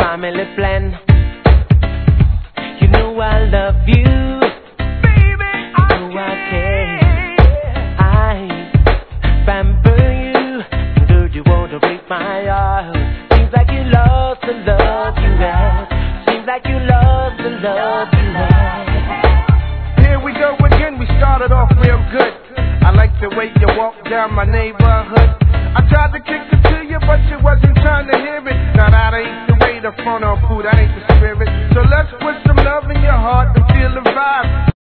family plan. You know I love you, baby. I care. I pamper you, girl. You want to break my heart. Seems like you lost the love you had. Seems like you lost the love you had. Here we go again. We started off real good. I like the way you walk down my neighborhood. I tried to kick it to you, but you wasn't trying to hear it. Now that ain't the way to front on food, that ain't the spirit. So